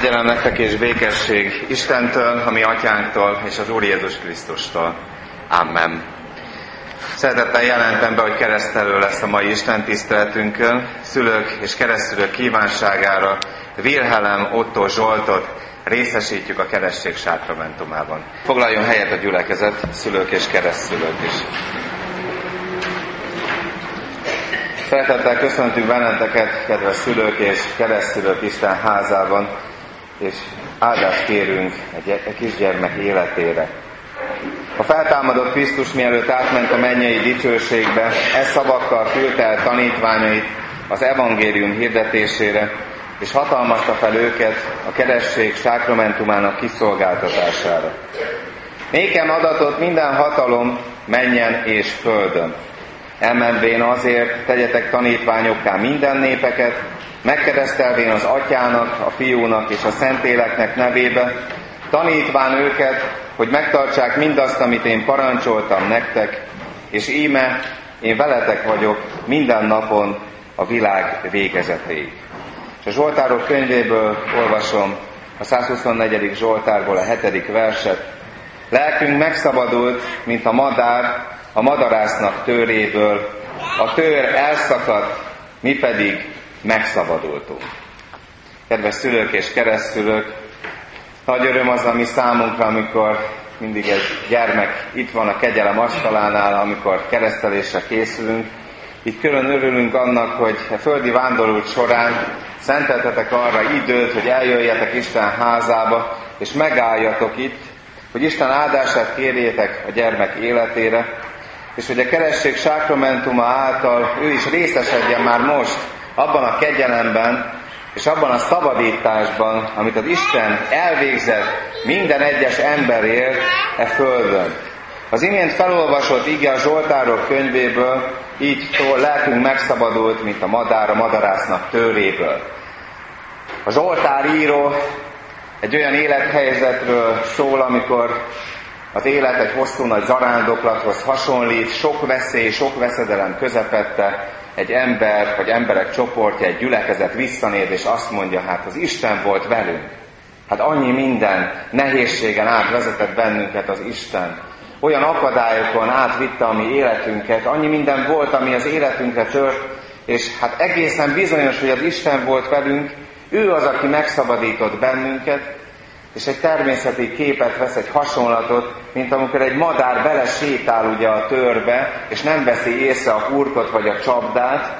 Kegyelem nektek és békesség Istentől, a mi atyánktól és az Úr Jézus Krisztustól. Amen. Szeretettel jelentem be, hogy keresztelő lesz a mai Isten tiszteletünkön. Szülők és keresztülők kívánságára Wilhelm Otto Zsoltot részesítjük a keresztség sákramentumában. Foglaljon helyet a gyülekezet, szülők és keresztülők is. Szeretettel köszöntünk benneteket, kedves szülők és keresztülők Isten házában, és áldást kérünk egy kisgyermek életére. A feltámadott Krisztus mielőtt átment a mennyei dicsőségbe, szavakkal küldte el tanítványait az evangélium hirdetésére, és hatalmazta fel őket a keresztség sákramentumának kiszolgáltatására. Nékem adatot minden hatalom mennyen és földön. Elmenvén azért tegyetek tanítványokká minden népeket, megkeresztelvén az Atyának, a Fiúnak és a Szentléleknek nevébe, tanítván őket, hogy megtartsák mindazt, amit én parancsoltam nektek, és íme én veletek vagyok minden napon a világ végezetéig. És a Zsoltárok könyvéből olvasom a 124. Zsoltárból a 7. verset. Lelkünk megszabadult, mint a madár, a madarásznak tőréből, a tőr elszakadt, mi pedig megszabadultunk. Kedves szülők és keresztülők, nagy öröm az, ami számunkra, amikor mindig egy gyermek itt van a kegyelem asztalánál, amikor keresztelésre készülünk. Így külön örülünk annak, hogy a földi vándorút során szenteltetek arra időt, hogy eljöjjetek Isten házába, és megálljatok itt, hogy Isten áldását kérjétek a gyermek életére, és hogy a keresztség sákramentuma által ő is részesedjen már most abban a kegyelemben, és abban a szabadításban, amit az Isten elvégzett minden egyes emberért földön. Az imént felolvasott ige a Zsoltárok könyvéből így szól, lelkünk megszabadult, mint a madár, a madarásznak tőréből. A Zsoltár író egy olyan élethelyzetről szól, amikor az élet egy hosszú nagy zarándoklathoz hasonlít, sok veszély, sok veszedelem közepette egy ember, vagy emberek csoportja, egy gyülekezet visszanéz, és azt mondja, hát az Isten volt velünk. Hát annyi minden nehézségen átvezetett bennünket az Isten. Olyan akadályokon átvitte a mi életünket, annyi minden volt, ami az életünkre tört, és hát egészen bizonyos, hogy az Isten volt velünk, ő az, aki megszabadított bennünket, és egy természeti képet vesz, egy hasonlatot, mint amikor egy madár belesétál ugye a tőrbe, és nem veszi észre a hurkot vagy a csapdát.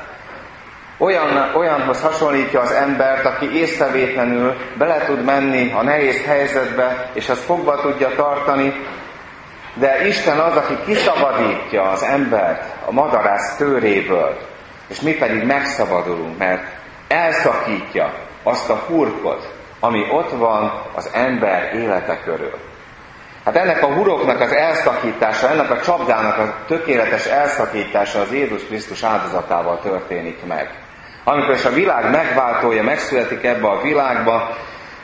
Olyanhoz hasonlítja az embert, aki észrevétlenül bele tud menni a nehéz helyzetbe, és azt fogva tudja tartani, de Isten az, aki kiszabadítja az embert a madarász tőréből, és mi pedig megszabadulunk, mert elszakítja azt a hurkot, ami ott van az ember élete körül. Hát ennek a huroknak az elszakítása, ennek a csapdának a tökéletes elszakítása az Jézus Krisztus áldozatával történik meg. Amikor is a világ megváltója megszületik ebbe a világba,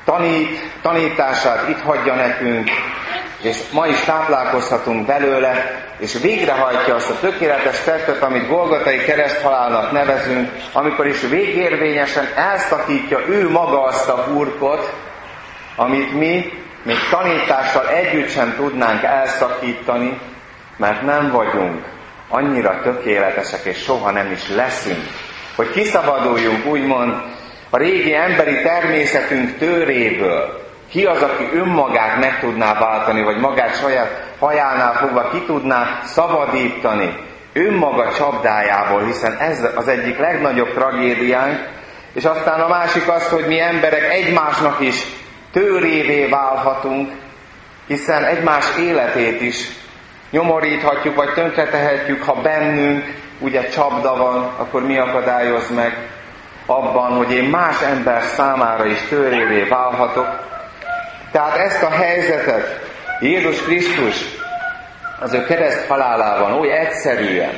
tanítását itt hagyja nekünk, és ma is táplálkozhatunk belőle, és végrehajtja azt a tökéletes tettet, amit Golgotai kereszthalálnak nevezünk, amikor is végérvényesen elszakítja ő maga azt a hurkot, amit mi még tanítással együtt sem tudnánk elszakítani, mert nem vagyunk annyira tökéletesek, és soha nem is leszünk, hogy kiszabaduljunk úgymond a régi emberi természetünk tőréből. Ki az, aki önmagát meg tudná váltani, vagy magát saját hajánál fogva ki tudná szabadítani önmaga csapdájából, hiszen ez az egyik legnagyobb tragédiánk, és aztán a másik az, hogy mi emberek egymásnak is tőrévé válhatunk, hiszen egymás életét is nyomoríthatjuk, vagy tönkretehetjük, ha bennünk ugye csapda van, akkor mi akadályoz meg abban, hogy én más ember számára is tőrévé válhatok. Tehát ezt a helyzetet Jézus Krisztus az ő kereszt halálában oly egyszerűen,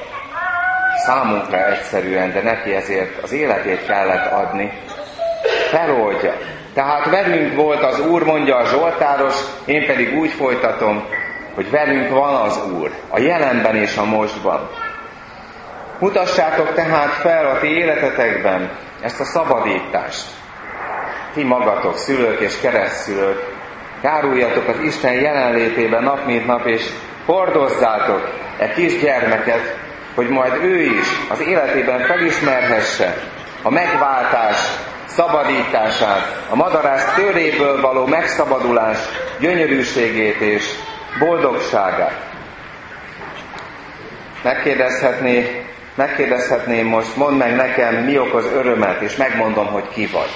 számunkra egyszerűen, de neki ezért az életét kellett adni, feloldja. Tehát velünk volt az Úr, mondja a Zsoltáros, én pedig úgy folytatom, hogy velünk van az Úr, a jelenben és a mostban. Mutassátok tehát fel a ti életetekben ezt a szabadítást. ti magatok, szülők és keresztszülők, járuljatok az Isten jelenlétében nap mint nap, és hordozzátok e kisgyermeket, hogy majd ő is az életében felismerhesse a megváltás szabadítását, a madarász tőréből való megszabadulás gyönyörűségét és boldogságát. Megkérdezhetném most, mondd meg nekem, mi okoz örömet, és megmondom, hogy ki vagy.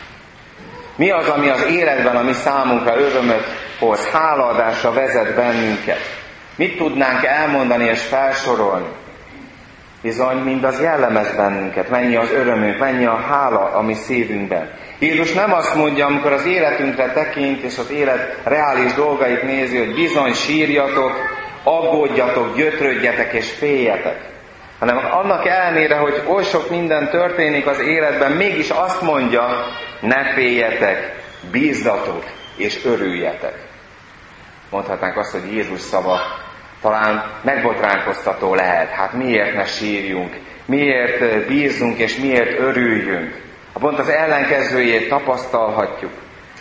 Mi az, ami az életben, ami számunkra örömöt hoz, hálaadásra vezet bennünket? Mit tudnánk elmondani és felsorolni? Bizony, mindaz jellemez bennünket, mennyi az örömünk, mennyi a hála a mi szívünkben. Jézus nem azt mondja, amikor az életünkre tekint, és az élet reális dolgait nézi, hogy bizony sírjatok, aggódjatok, gyötrődjetek és féljetek. Hanem annak ellenére, hogy oly sok minden történik az életben, mégis azt mondja, ne féljetek, bízzatok és örüljetek. Mondhatnánk azt, hogy Jézus szava talán megbotránkoztató lehet. Hát miért ne sírjunk, miért bízzunk és miért örüljünk? Ha pont az ellenkezőjét tapasztalhatjuk.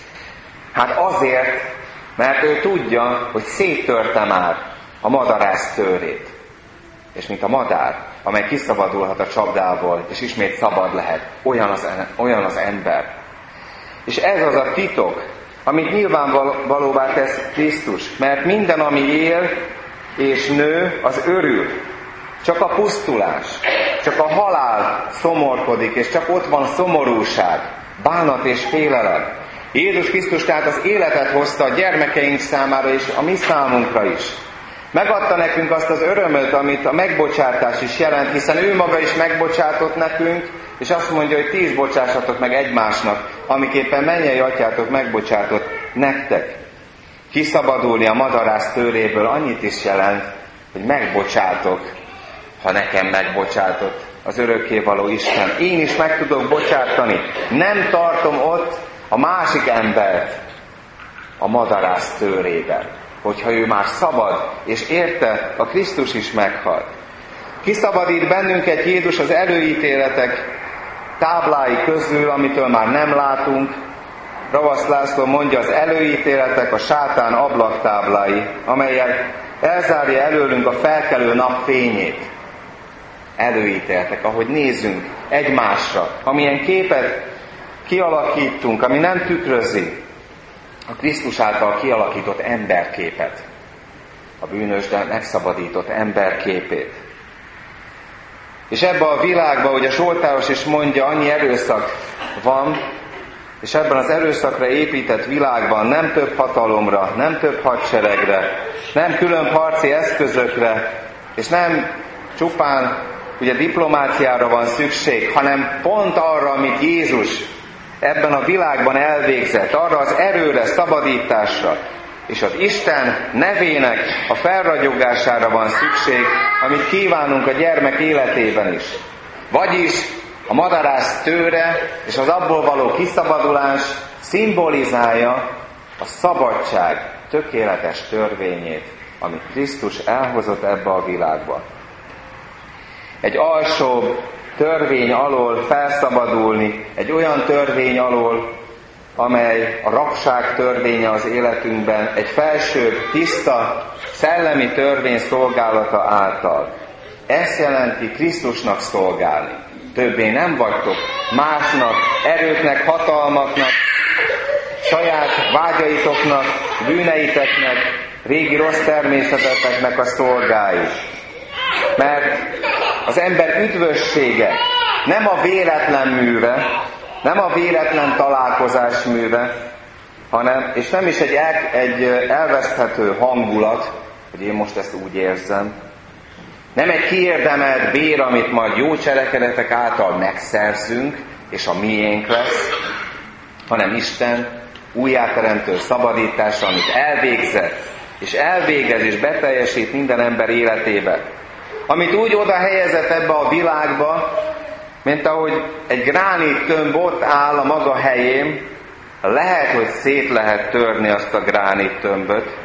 Hát azért, mert ő tudja, hogy széttörte már a madarász tőrét. És mint a madár, amely kiszabadulhat a csapdából, és ismét szabad lehet, olyan az ember. És ez az a titok, amit nyilvánvalóvá tesz Krisztus, mert minden, ami él és nő, az örül. Csak a pusztulás, csak a halál szomorkodik, és csak ott van szomorúság, bánat és félelem. Jézus Krisztus tehát az életet hozta a gyermekeink számára, és a mi számunkra is. Megadta nekünk azt az örömöt, amit a megbocsátás is jelent, hiszen ő maga is megbocsátott nekünk, és azt mondja, hogy ti is bocsássatok meg egymásnak, amiképpen mennyei atyátok megbocsátott nektek. Kiszabadulni a madarász tőréből annyit is jelent, hogy megbocsátok, ha nekem megbocsátott az örökkévaló Isten. Én is meg tudok bocsátani. Nem tartom ott a másik embert a madarász tőrében, hogyha ő már szabad, és érte, a Krisztus is meghalt. Kiszabadít bennünket Jézus az előítéletek táblái közül, amitől már nem látunk. Ravasz László mondja, az előítéletek a sátán ablaktáblái, amelyek elzárja előlünk a felkelő nap fényét. Előítéletek, ahogy nézünk egymásra, amilyen képet kialakítunk, ami nem tükrözi a Krisztus által kialakított emberképet, a bűnös, de megszabadított emberképét. És ebben a világban, ugye Zsoltáros is mondja, annyi erőszak van, és ebben az erőszakra épített világban nem több hatalomra, nem több hadseregre, nem külön harci eszközökre, és nem csupán ugye diplomáciára van szükség, hanem pont arra, amit Jézus ebben a világban elvégzett, arra az erőre, szabadításra, és az Isten nevének a felragyogására van szükség, amit kívánunk a gyermek életében is. Vagyis a madarász tőre és az abból való kiszabadulás szimbolizálja a szabadság tökéletes törvényét, amit Krisztus elhozott ebbe a világba. Egy alsóbb törvény alól felszabadulni, egy olyan törvény alól, amely a rabság törvénye az életünkben, egy felsőbb, tiszta, szellemi törvény szolgálata által. Ezt jelenti Krisztusnak szolgálni. Többé nem vagytok másnak, erőknek, hatalmaknak, saját vágyaitoknak, bűneiteknek, régi rossz természeteteknek a szolgái. Mert az ember üdvössége nem a véletlen műve, nem a véletlen találkozás műve, hanem, és nem is egy elveszthető hangulat, hogy én most ezt úgy érzem, nem egy kiérdemelt bér, amit majd jó cselekedetek által megszerzünk, és a miénk lesz, hanem Isten újjáteremtő szabadítása, amit elvégzett, és elvégez, és beteljesít minden ember életébe. Amit úgy oda helyezett ebbe a világba, mint ahogy egy gránit tömb ott áll a maga helyén, lehet, hogy szét lehet törni azt a gránit tömböt,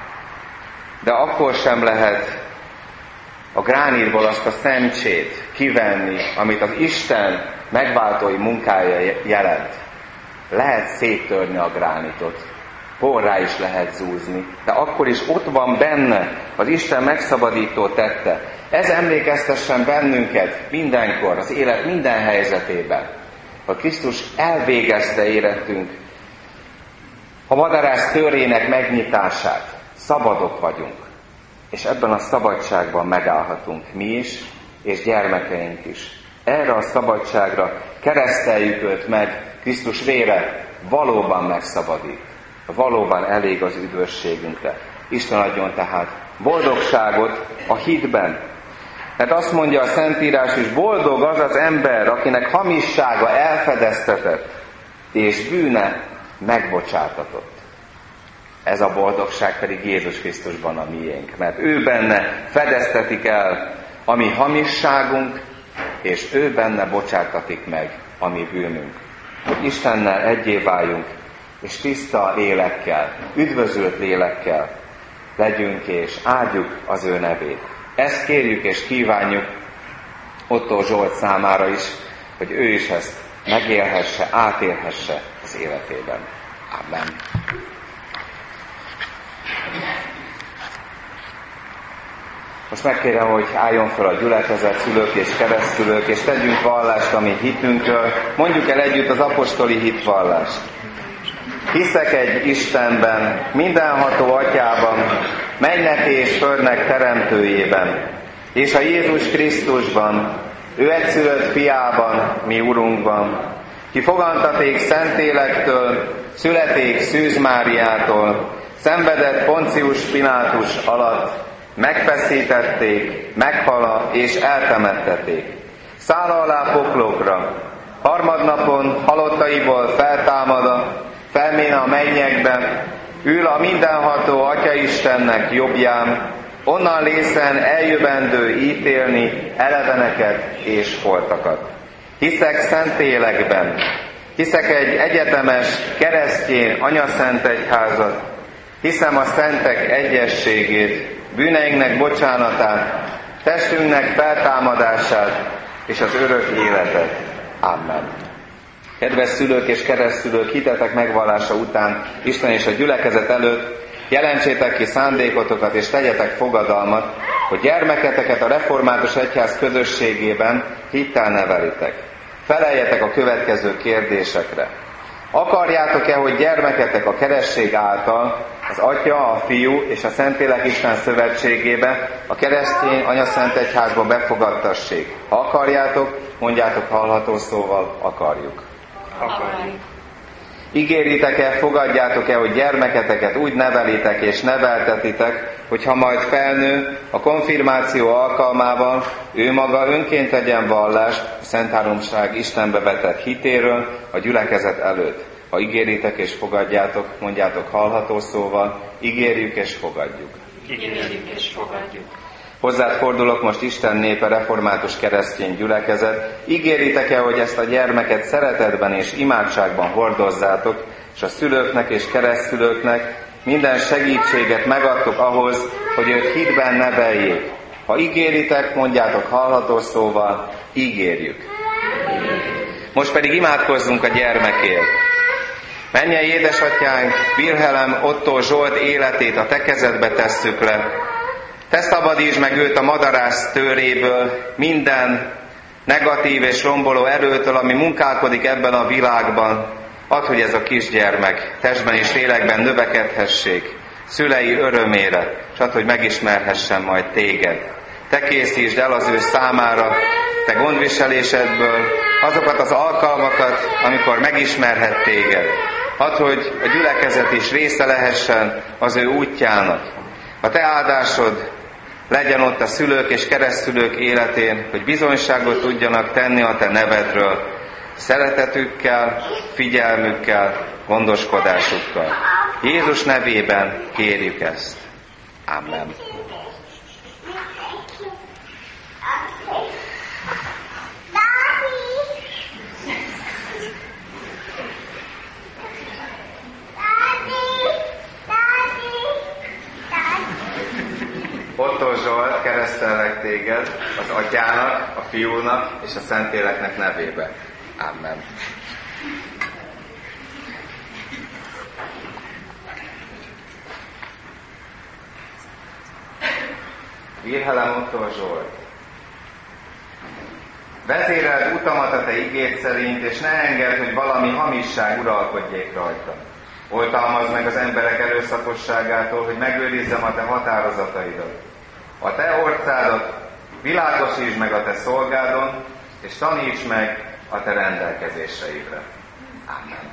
de akkor sem lehet a gránitból azt a szemcsét kivenni, amit az Isten megváltói munkája jelent. lehet széttörni a gránitot, porrá is lehet zúzni, de akkor is ott van benne az Isten megszabadító tette. Ez emlékeztessen bennünket mindenkor, az élet minden helyzetében. Ha Krisztus elvégezte érettünk a madarász törének megnyitását, szabadok vagyunk, és ebben a szabadságban megállhatunk mi is, és gyermekeink is. Erre a szabadságra kereszteljük őt meg, Krisztus vére valóban megszabadít. Valóban elég az üdvösségünkre. Isten adjon tehát boldogságot a hitben. Mert azt mondja a Szentírás is, boldog az az ember, akinek hamissága elfedeztetett, és bűne megbocsátatott. Ez a boldogság pedig Jézus Krisztusban a miénk, mert ő benne fedeztetik el a mi hamisságunk, és ő benne bocsátatik meg a mi bűnünk. Hogy Istennel egyé váljunk, és tiszta lélekkel, üdvözült lélekkel legyünk, és áldjuk az ő nevét. Ezt kérjük és kívánjuk Ottó Zsolt számára is, hogy ő is ezt megélhesse, átélhesse az életében. Amen. Most megkérem, hogy álljon fel a gyülekezet, szülők és keresztülők, és tegyünk vallást a mi hitünkről. Mondjuk el együtt az apostoli hitvallást. Hiszek egy Istenben, mindenható Atyában, mennek és földnek teremtőjében, és a Jézus Krisztusban, ő egyszülött fiában, mi Urunkban, ki fogantaték Szentlélektől, születék Szűz Máriától, szenvedett Poncius Pilátus alatt, megfeszítették, meghala és eltemettették. Száll alá poklokra, harmadnapon halottaiból feltámada, felmén a mennyekbe, ül a mindenható Atya Istennek jobbján, onnan lészen eljövendő ítélni eleveneket és holtakat. Hiszek Szentlélekben, hiszek egy egyetemes, keresztény anyaszent egyházat, hiszem a szentek egyességét, bűneinknek bocsánatát, testünknek feltámadását és az örök életet. Amen. Kedves szülők és keresztszülők, hitetek megvallása után Isten és a gyülekezet előtt jelentsétek ki szándékotokat és tegyetek fogadalmat, hogy gyermeketeket a református egyház közösségében hittel nevelitek. Feleljetek a következő kérdésekre. Akarjátok-e, hogy gyermeketek a keresztség által az Atya, a Fiú és a Szentlélek Isten szövetségébe, a keresztény anyaszent egyházba befogadtassék? Ha akarjátok, mondjátok hallható szóval, akarjuk. Akarjuk. Ígéritek-e, fogadjátok-e, hogy gyermeketeket úgy nevelitek és neveltetitek, hogy ha majd felnő, a konfirmáció alkalmával ő maga önként tegyen vallást a Szent Háromság Istenbe vetett hitéről a gyülekezet előtt. Ha ígéritek és fogadjátok, mondjátok hallható szóval, ígérjük és fogadjuk. Ígérjük és fogadjuk. Hozzád fordulok most Isten népe, református keresztény gyülekezet. Ígéritek-e, hogy ezt a gyermeket szeretetben és imádságban hordozzátok, és a szülőknek és keresztszülőknek minden segítséget megadtok ahhoz, hogy őt hitben neveljék? Ha ígéritek, mondjátok hallható szóval, ígérjük. Most pedig imádkozzunk a gyermekért. Mennyei édesatyánk, Wilhelem Ottó Zsolt életét a te kezedbe tesszük le. Te szabadítsd meg őt a madarász tőréből, minden negatív és romboló erőtől, ami munkálkodik ebben a világban. Add, hogy ez a kisgyermek testben és lélekben növekedhessék, szülei örömére, és add, hogy megismerhessen majd téged. Te készítsd el az ő számára, te gondviselésedből azokat az alkalmakat, amikor megismerhet téged. Add, hogy a gyülekezet is része lehessen az ő útjának. A te áldásod legyen ott a szülők és keresztszülők életén, hogy bizonyságot tudjanak tenni a te nevedről, szeretetükkel, figyelmükkel, gondoskodásukkal. Jézus nevében kérjük ezt. Amen. Ottó Zsolt, keresztellek téged az Atyának, a Fiúnak és a Szentléleknek nevébe. Amen. Virhelem Otto Zsolt. Vezéreld utamat a te igéd szerint, és ne engedd, hogy valami hamisság uralkodjék rajta. Oltalmazd meg az emberek erőszakosságától, hogy megőrizzem a te határozataidat. A te orcádat világosítsd meg a te szolgádon, és taníts meg a te rendelkezéseidre. Amen.